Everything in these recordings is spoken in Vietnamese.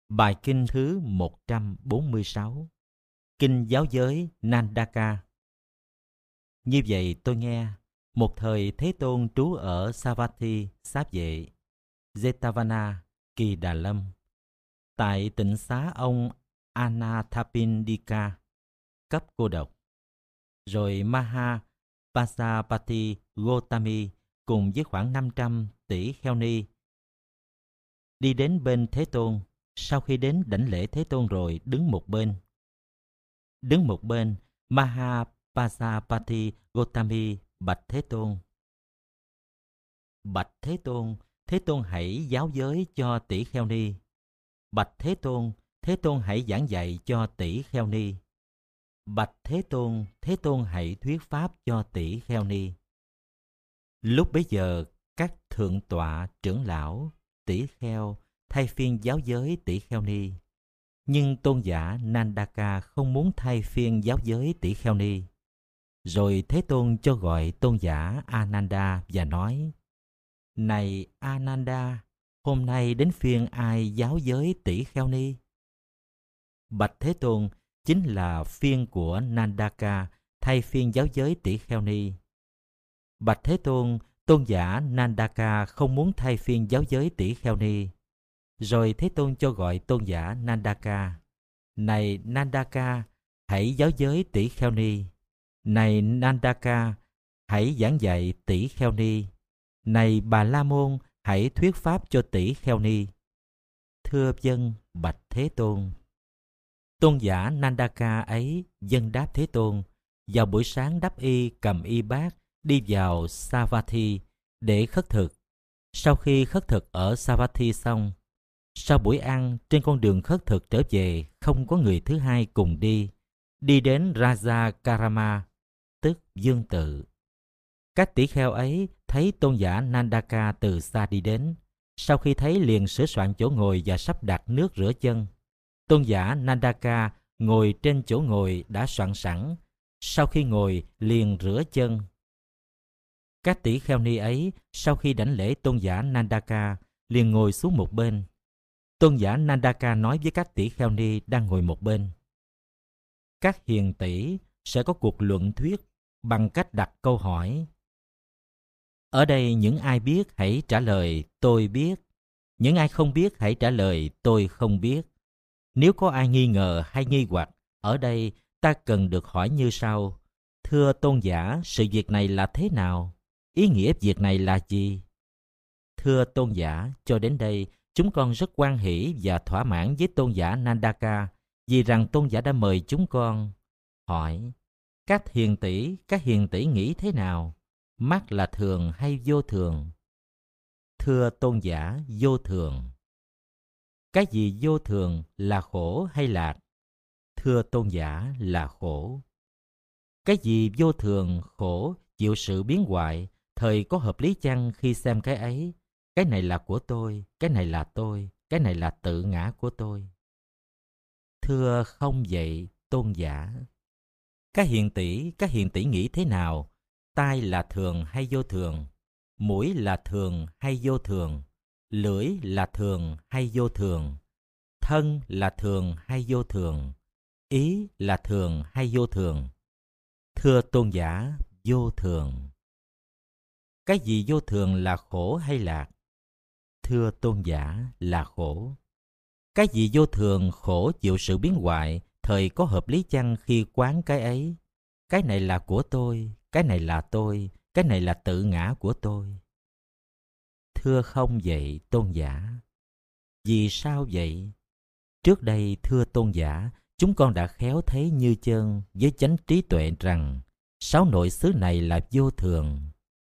Bài kinh thứ 146, Kinh giáo giới Nandaka. Như vậy tôi nghe, một thời Thế Tôn trú ở Savatthi, Xá Vệ, Jetavana, Kỳ Đà Lâm, tại tịnh xá ông Anathapindika, cấp cô độc. Rồi Maha Pasapati Gotami cùng với khoảng 500 tỷ kheo ni đi đến bên Thế Tôn. Sau khi đến đảnh lễ Thế Tôn rồi đứng một bên. Đứng một bên, Mahapasapati Gotami bạch Thế Tôn. Bạch Thế Tôn hãy giáo giới cho tỷ kheo ni. Bạch Thế Tôn hãy giảng dạy cho tỷ kheo ni. Bạch Thế Tôn hãy thuyết pháp cho tỷ kheo ni. Lúc bấy giờ, các thượng tọa, trưởng lão, tỷ kheo thay phiên giáo giới tỷ kheo ni. Nhưng tôn giả Nandaka không muốn thay phiên giáo giới tỷ kheo ni. Rồi Thế Tôn cho gọi tôn giả Ananda và nói: Này Ananda, hôm nay đến phiên ai giáo giới tỷ kheo ni? Bạch Thế Tôn, chính là phiên của Nandaka thay phiên giáo giới tỷ kheo ni. Bạch Thế Tôn, tôn giả Nandaka không muốn thay phiên giáo giới tỷ kheo ni. Rồi Thế Tôn cho gọi tôn giả Nandaka: Này Nandaka, hãy giáo giới tỷ kheo ni. Này Nandaka, hãy giảng dạy tỷ kheo ni. Này Bà La Môn, hãy thuyết pháp cho tỷ kheo ni. Thưa vâng, bạch Thế Tôn. Tôn giả Nandaka ấy vâng đáp Thế Tôn. Vào buổi sáng đắp y cầm y bát đi vào Savatthi để khất thực. Sau khi khất thực ở Savatthi xong, sau buổi ăn, trên con đường khất thực trở về, không có người thứ hai cùng đi. Đi đến Raja Karama, tức Dương Tự. Các tỷ kheo ấy thấy tôn giả Nandaka từ xa đi đến. Sau khi thấy liền sửa soạn chỗ ngồi và sắp đặt nước rửa chân. Tôn giả Nandaka ngồi trên chỗ ngồi đã soạn sẵn. Sau khi ngồi liền rửa chân. Các tỷ kheo ni ấy sau khi đảnh lễ tôn giả Nandaka liền ngồi xuống một bên. Tôn giả Nandaka nói với các tỷ kheo ni đang ngồi một bên: Các hiền tỷ sẽ có cuộc luận thuyết bằng cách đặt câu hỏi. Ở đây những ai biết hãy trả lời tôi biết. Những ai không biết hãy trả lời tôi không biết. Nếu có ai nghi ngờ hay nghi hoặc, ở đây ta cần được hỏi như sau: Thưa tôn giả, sự việc này là thế nào? Ý nghĩa việc này là gì? Thưa tôn giả, cho đến đây, chúng con rất hoan hỷ và thỏa mãn với tôn giả Nandaka vì rằng tôn giả đã mời chúng con. Hỏi: các hiền tỷ nghĩ thế nào? Mắt là thường hay vô thường? Thưa tôn giả, vô thường. Cái gì vô thường, là khổ hay lạc? Thưa tôn giả, là khổ. Cái gì vô thường, khổ, chịu sự biến hoại, thời có hợp lý chăng khi xem cái ấy? Cái này là của tôi, cái này là tôi, cái này là tự ngã của tôi. Thưa không vậy, tôn giả. Các hiền tỷ nghĩ thế nào? Tai là thường hay vô thường? Mũi là thường hay vô thường? Lưỡi là thường hay vô thường? Thân là thường hay vô thường? Ý là thường hay vô thường? Thưa tôn giả, vô thường. Cái gì vô thường, là khổ hay lạc? Thưa tôn giả, là khổ. Cái gì vô thường, khổ, chịu sự biến hoại, thời có hợp lý chăng khi quán cái ấy? Cái này là của tôi, cái này là tôi, cái này là tự ngã của tôi. Thưa không vậy, tôn giả. Vì sao vậy? Trước đây, thưa tôn giả, chúng con đã khéo thấy như chân với chánh trí tuệ rằng 6 nội xứ này là vô thường.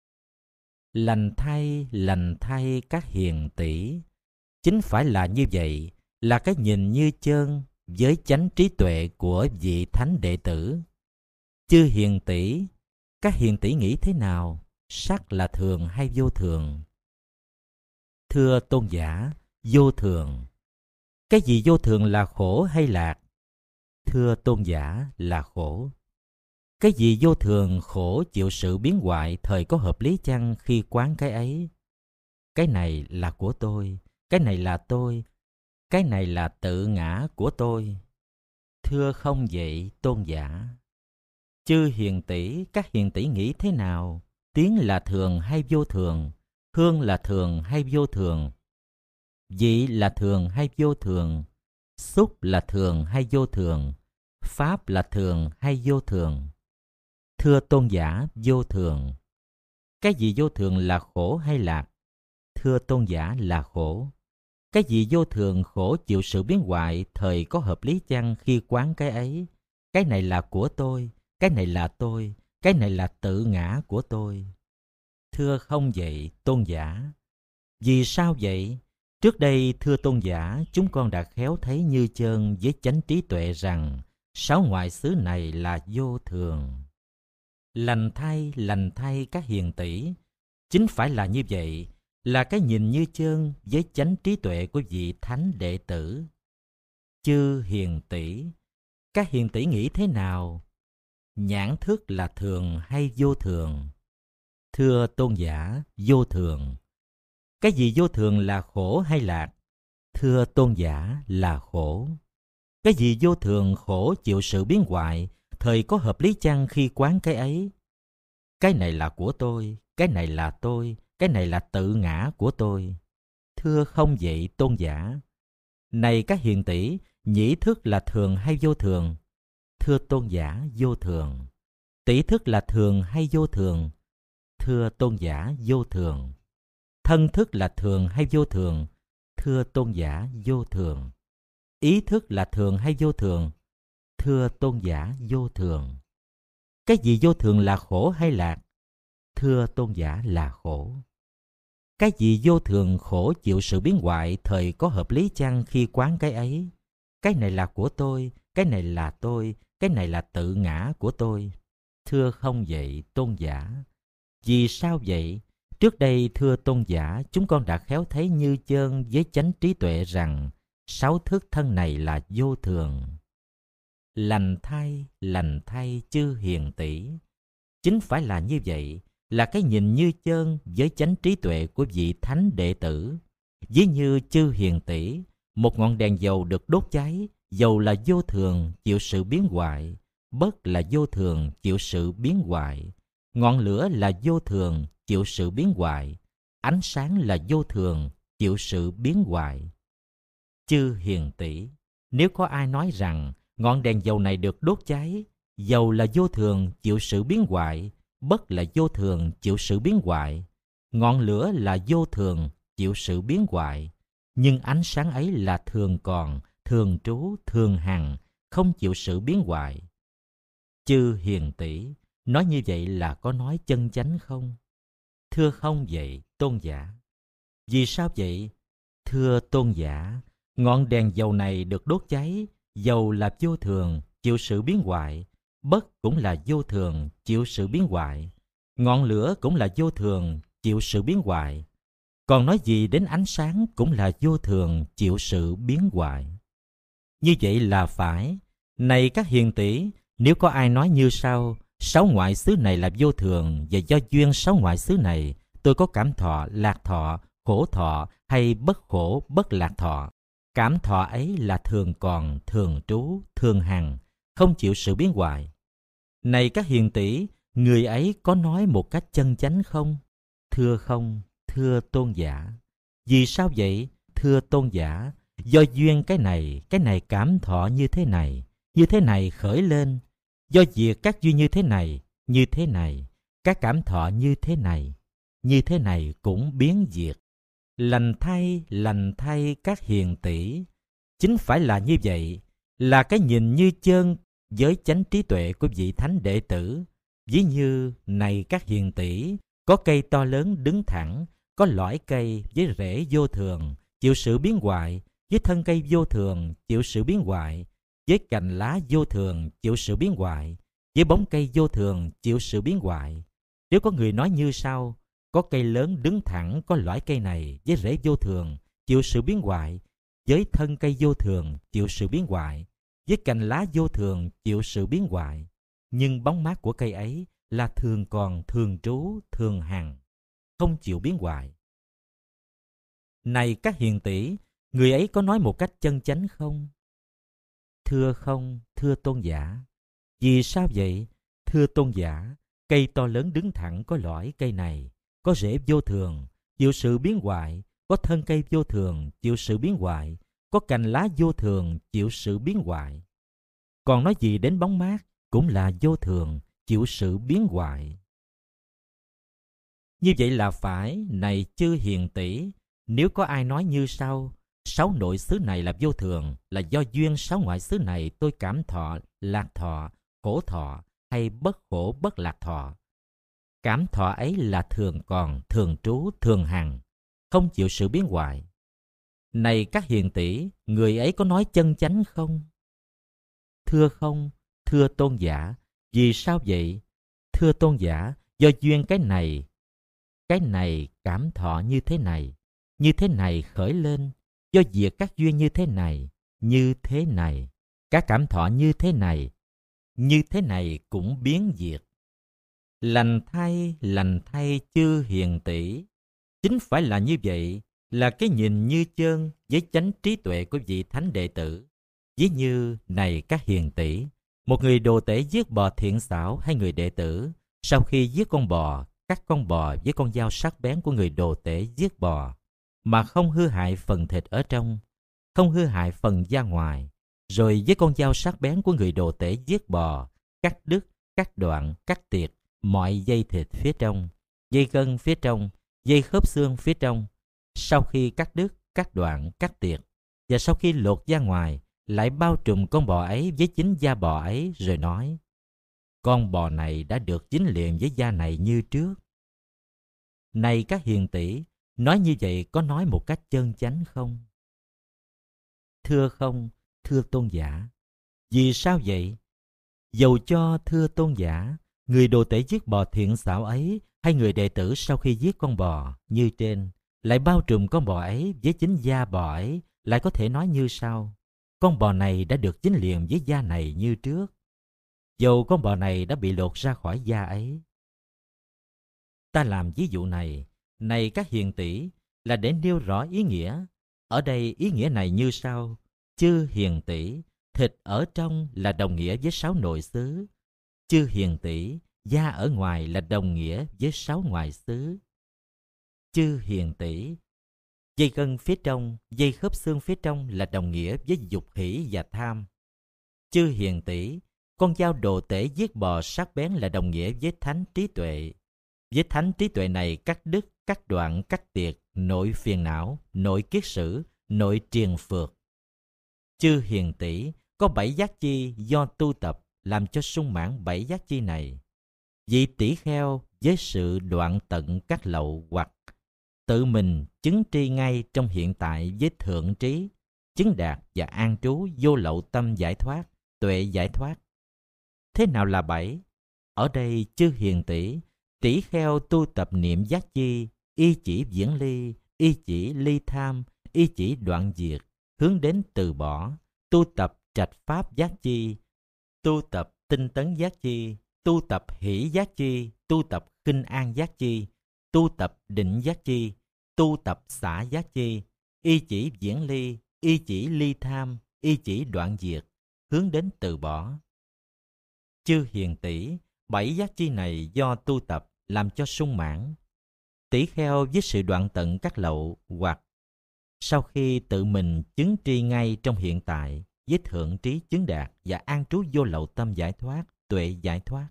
Lành thay các hiền tỷ. Chính phải là như vậy, là cái nhìn như chân với chánh trí tuệ của vị thánh đệ tử. Chư hiền tỷ, các hiền tỷ nghĩ thế nào? Sắc là thường hay vô thường? Thưa tôn giả, vô thường. Cái gì vô thường, là khổ hay lạc? Thưa tôn giả, là khổ. Cái gì vô thường, khổ, chịu sự biến hoại, thời có hợp lý chăng khi quán cái ấy? Cái này là của tôi, cái này là tôi, cái này là tự ngã của tôi. Thưa không vậy, tôn giả. Chư hiền tỷ, các hiền tỷ nghĩ thế nào? Tiếng là thường hay vô thường? Hương là thường hay vô thường? Vị là thường hay vô thường? Xúc là thường hay vô thường? Pháp là thường hay vô thường? Thưa tôn giả, vô thường. Cái gì vô thường là khổ hay lạc? Thưa tôn giả, là khổ. Cái gì vô thường khổ chịu sự biến hoại, thời có hợp lý chăng khi quán cái ấy? Cái này là của tôi, cái này là tôi, cái này là tự ngã của tôi. Thưa không vậy, tôn giả. Vì sao vậy? Trước đây, thưa tôn giả, chúng con đã khéo thấy như chơn với chánh trí tuệ rằng sáu ngoại xứ này là vô thường. Lành thay các hiền tỷ. Chính phải là như vậy, là cái nhìn như chơn với chánh trí tuệ của vị thánh đệ tử. Chư hiền tỷ, các hiền tỷ nghĩ thế nào? Nhãn thức là thường hay vô thường? Thưa tôn giả, vô thường. Cái gì vô thường là khổ hay lạc? Thưa tôn giả, là khổ. Cái gì vô thường khổ chịu sự biến hoại, thời có hợp lý chăng khi quán cái ấy? Cái này là của tôi, cái này là tôi, cái này là tự ngã của tôi. Thưa không vậy, tôn giả. Này các hiền tỷ, nhĩ thức là thường hay vô thường? Thưa tôn giả, vô thường. Tỷ thức là thường hay vô thường? Thưa tôn giả, vô thường. Thân thức là thường hay vô thường? Thưa tôn giả, vô thường. Ý thức là thường hay vô thường? Thưa tôn giả, vô thường. Cái gì vô thường là khổ hay lạc? Thưa tôn giả, là khổ. Cái gì vô thường khổ chịu sự biến hoại, thời có hợp lý chăng khi quán cái ấy? Cái này là của tôi, cái này là tôi, cái này là tự ngã của tôi. Thưa không vậy, tôn giả. Vì sao vậy? Trước đây, thưa tôn giả, chúng con đã khéo thấy như chơn với chánh trí tuệ rằng sáu thức thân này là vô thường. Lành thay chư hiền tỷ. Chính phải là như vậy, là cái nhìn như chơn với chánh trí tuệ của vị thánh đệ tử. Ví như chư hiền tỷ, một ngọn đèn dầu được đốt cháy, dầu là vô thường, chịu sự biến hoại, bất là vô thường, chịu sự biến hoại. Ngọn lửa là vô thường, chịu sự biến hoại. Ánh sáng là vô thường, chịu sự biến hoại. Chư hiền tỷ, nếu có ai nói rằng ngọn đèn dầu này được đốt cháy, dầu là vô thường, chịu sự biến hoại, bất là vô thường, chịu sự biến hoại. Ngọn lửa là vô thường, chịu sự biến hoại. Nhưng ánh sáng ấy là thường còn, thường trú, thường hằng, không chịu sự biến hoại. Chư hiền tỷ, nói như vậy là có nói chân chánh không? Thưa không vậy, tôn giả. Vì sao vậy? Thưa tôn giả, ngọn đèn dầu này được đốt cháy, dầu là vô thường, chịu sự biến hoại, bất cũng là vô thường, chịu sự biến hoại. Ngọn lửa cũng là vô thường, chịu sự biến hoại. Còn nói gì đến ánh sáng cũng là vô thường, chịu sự biến hoại. Như vậy là phải. Này các hiền tỷ, nếu có ai nói như sau, sáu ngoại xứ này là vô thường, và do duyên sáu ngoại xứ này, tôi có cảm thọ, lạc thọ, khổ thọ hay bất khổ, bất lạc thọ. Cảm thọ ấy là thường còn, thường trú, thường hằng, không chịu sự biến hoại. Này các hiền tỷ, người ấy có nói một cách chân chánh không? Thưa không, thưa tôn giả. Vì sao vậy? Thưa tôn giả, do duyên cái này cảm thọ như thế này khởi lên. Do việc các duyên như thế này, các cảm thọ như thế này cũng biến diệt. Lành thay các hiền tỷ. Chính phải là như vậy, là cái nhìn như chơn với chánh trí tuệ của vị thánh đệ tử. Ví như, này các hiền tỷ, có cây to lớn đứng thẳng, có lõi cây với rễ vô thường, chịu sự biến hoại, với thân cây vô thường, chịu sự biến hoại, với cành lá vô thường, chịu sự biến hoại, với bóng cây vô thường, chịu sự biến hoại. Nếu có người nói như sau, có cây lớn đứng thẳng, có lõi cây này với rễ vô thường, chịu sự biến hoại, với thân cây vô thường, chịu sự biến hoại, với cành lá vô thường, chịu sự biến hoại. Nhưng bóng mát của cây ấy là thường còn, thường trú, thường hằng, không chịu biến hoại. Này các hiền tỷ, người ấy có nói một cách chân chánh không? Thưa không, thưa tôn giả. Vì sao vậy? Thưa tôn giả, cây to lớn đứng thẳng có lõi cây này, có rễ vô thường, chịu sự biến hoại, có thân cây vô thường, chịu sự biến hoại, có cành lá vô thường, chịu sự biến hoại. Còn nói gì đến bóng mát, cũng là vô thường, chịu sự biến hoại. Như vậy là phải, này chư hiền tỷ, nếu có ai nói như sau: 6 nội xứ này là vô thường, là do duyên 6 ngoại xứ này tôi cảm thọ, lạc thọ, khổ thọ hay bất khổ bất lạc thọ. Cảm thọ ấy là thường còn, thường trú, thường hằng, không chịu sự biến hoại. Này các hiền tỷ, người ấy có nói chân chánh không? Thưa không, thưa tôn giả. Vì sao vậy? Thưa tôn giả, do duyên cái này cảm thọ như thế này khởi lên, do diệt các duyên như thế này, các cảm thọ như thế này cũng biến diệt. Lành thay chư hiền tỷ. Chính phải là như vậy, là cái nhìn như chơn với chánh trí tuệ của vị thánh đệ tử. Ví như, này các hiền tỷ, một người đồ tể giết bò thiện xảo hay người đệ tử, sau khi giết con bò, cắt con bò với con dao sắc bén của người đồ tể giết bò, mà không hư hại phần thịt ở trong, không hư hại phần da ngoài, rồi với con dao sắc bén của người đồ tể giết bò, cắt đứt, cắt đoạn, cắt tiệt mọi dây thịt phía trong, dây gân phía trong, dây khớp xương phía trong. Sau khi cắt đứt, cắt đoạn, cắt tiệt, và sau khi lột da ngoài, lại bao trùm con bò ấy với chính da bò ấy, rồi nói: con bò này đã được dính liền với da này như trước. Này các hiền tỷ, nói như vậy có nói một cách chân chánh không? Thưa không, thưa tôn giả. Vì sao vậy? Dầu cho, thưa tôn giả, người đồ tể giết bò thiện xảo ấy hay người đệ tử sau khi giết con bò như trên, lại bao trùm con bò ấy với chính da bò ấy, lại có thể nói như sau: con bò này đã được dính liền với da này như trước, dầu con bò này đã bị lột ra khỏi da ấy. Ta làm ví dụ này các hiền tỷ, là để nêu rõ ý nghĩa. Ở đây ý nghĩa này như sau: chư hiền tỷ, thịt ở trong là đồng nghĩa với 6 nội xứ. Chư hiền tỷ, da ở ngoài là đồng nghĩa với 6 ngoại xứ. Chư hiền tỷ, dây gân phía trong, dây khớp xương phía trong là đồng nghĩa với dục hỷ và tham. Chư hiền tỷ, con dao đồ tể giết bò sắc bén là đồng nghĩa với thánh trí tuệ. Với thánh trí tuệ này cắt đứt, cắt đoạn, cắt tiệt, nội phiền não, nội kiết sử, nội triền phược. Chư hiền tỷ, có 7 giác chi do tu tập làm cho sung mãn 7 giác chi này. Vị tỷ kheo với sự đoạn tận các lậu hoặc tự mình chứng tri ngay trong hiện tại với thượng trí, chứng đạt và an trú vô lậu tâm giải thoát, tuệ giải thoát. Thế nào là 7? Ở đây chư hiền tỷ, tỷ kheo tu tập niệm giác chi, y chỉ viễn ly, y chỉ ly tham, y chỉ đoạn diệt, hướng đến từ bỏ, tu tập trạch pháp giác chi, tu tập tinh tấn giác chi, tu tập hỷ giác chi, tu tập kinh an giác chi, tu tập định giác chi, tu tập xả giác chi, y chỉ viễn ly, y chỉ ly tham, y chỉ đoạn diệt, hướng đến từ bỏ. Chư hiền tỷ, 7 giác chi này do tu tập làm cho sung mãn. Tỷ kheo với sự đoạn tận các lậu hoặc sau khi tự mình chứng tri ngay trong hiện tại với thượng trí chứng đạt và an trú vô lậu tâm giải thoát, tuệ giải thoát.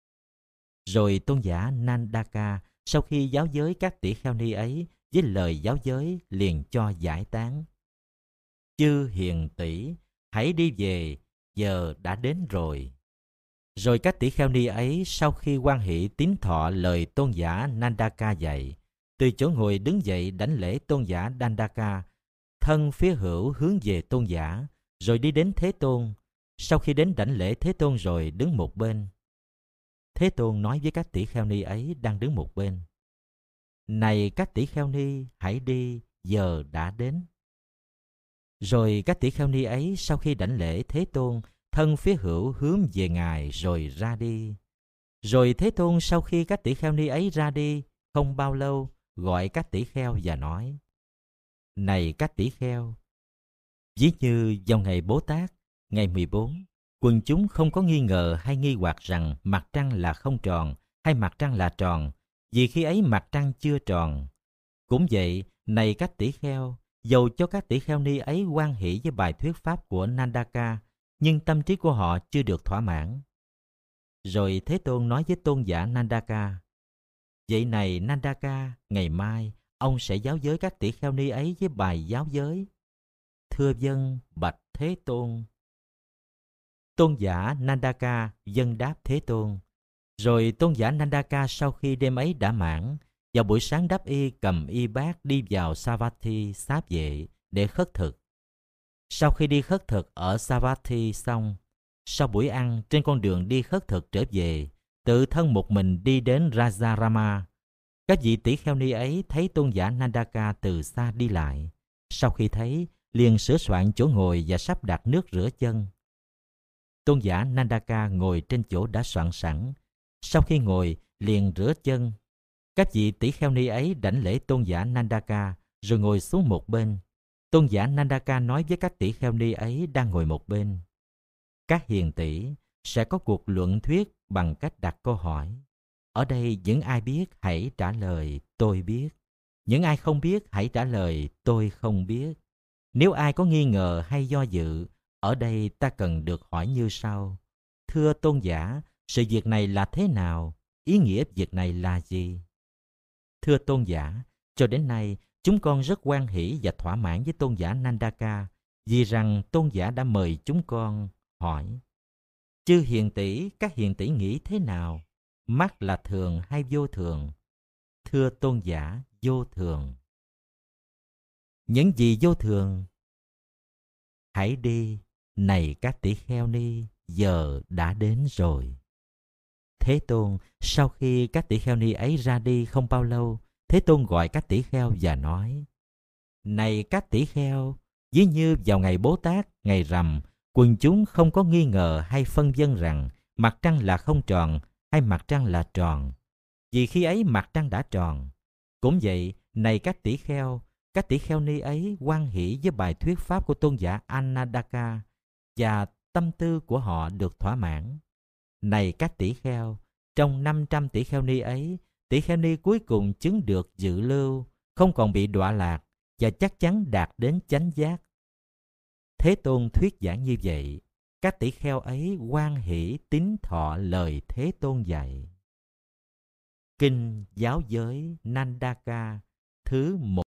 Rồi tôn giả Nandaka sau khi giáo giới các tỷ kheo ni ấy với lời giáo giới liền cho giải tán: chư hiền tỷ, hãy đi về, giờ đã đến rồi. Rồi các tỷ kheo ni ấy sau khi hoan hỷ tín thọ lời tôn giả Nandaka dạy, từ chỗ ngồi đứng dậy đảnh lễ tôn giả Nandaka, thân phía hữu hướng về tôn giả, rồi đi đến Thế Tôn. Sau khi đến đảnh lễ Thế Tôn rồi đứng một bên. Thế Tôn nói với các tỷ kheo ni ấy đang đứng một bên: này các tỷ kheo ni, hãy đi, giờ đã đến. Rồi các tỷ kheo ni ấy sau khi đảnh lễ Thế Tôn, thân phía hữu hướng về Ngài rồi ra đi. Rồi Thế Tôn sau khi các tỷ kheo ni ấy ra đi, không bao lâu gọi các tỷ kheo và nói: này các tỷ kheo, Ví như vào ngày Bố Tát, ngày 14, quần chúng không có nghi ngờ hay nghi hoặc rằng mặt trăng là không tròn hay mặt trăng là tròn, vì khi ấy mặt trăng chưa tròn. Cũng vậy, này các tỷ kheo, dầu cho các tỷ kheo ni ấy hoan hỷ với bài thuyết pháp của Nandaka, nhưng tâm trí của họ chưa được thỏa mãn. Rồi Thế Tôn nói với tôn giả Nandaka: vậy này Nandaka, ngày mai ông sẽ giáo giới các tỷ kheo ni ấy với bài giáo giới. Thưa vâng, bạch Thế Tôn. Tôn giả Nandaka vâng đáp Thế Tôn. Rồi tôn giả Nandaka sau khi đêm ấy đã mãn, vào buổi sáng đắp y cầm y bát đi vào Savatthi xá vệ để khất thực. Sau khi đi khất thực ở Savatthi xong, sau buổi ăn trên con đường đi khất thực trở về, tự thân một mình đi đến Rajarama. Các vị tỷ kheo ni ấy thấy tôn giả Nandaka từ xa đi lại. Sau khi thấy, liền sửa soạn chỗ ngồi và sắp đặt nước rửa chân. Tôn giả Nandaka ngồi trên chỗ đã soạn sẵn. Sau khi ngồi, liền rửa chân. Các vị tỷ kheo ni ấy đảnh lễ tôn giả Nandaka, rồi ngồi xuống một bên. Tôn giả Nandaka nói với các tỷ kheo ni ấy đang ngồi một bên: các hiền tỷ, sẽ có cuộc luận thuyết bằng cách đặt câu hỏi. Ở đây những ai biết hãy trả lời tôi biết. Những ai không biết hãy trả lời tôi không biết. Nếu ai có nghi ngờ hay do dự, ở đây ta cần được hỏi như sau: thưa tôn giả, sự việc này là thế nào? Ý nghĩa việc này là gì? Thưa tôn giả, cho đến nay chúng con rất hoan hỷ và thỏa mãn với tôn giả Nandaka, vì rằng tôn giả đã mời chúng con hỏi: chư hiền tỷ, các hiền tỷ nghĩ thế nào? Mắt là thường hay vô thường? Thưa tôn giả, vô thường. Những gì vô thường? Hãy đi, này các tỷ kheo ni, giờ đã đến rồi. Thế Tôn, sau khi các tỷ kheo ni ấy ra đi không bao lâu, Thế Tôn gọi các tỷ kheo và nói: này các tỷ kheo, ví như vào ngày Bố Tát, ngày rằm, quần chúng không có nghi ngờ hay phân vân rằng mặt trăng là không tròn hay mặt trăng là tròn, vì khi ấy mặt trăng đã tròn. Cũng vậy, này các tỷ kheo ni ấy hoan hỷ với bài thuyết pháp của tôn giả Anandaka, và tâm tư của họ được thỏa mãn. Này các tỷ kheo, trong 500 tỷ kheo ni ấy, tỷ kheo ni cuối cùng chứng được dự lưu, không còn bị đọa lạc, và chắc chắn đạt đến chánh giác. Thế Tôn thuyết giảng như vậy, các tỷ kheo ấy hoan hỷ tín thọ lời Thế Tôn dạy. Kinh Giáo giới Nandaka thứ 1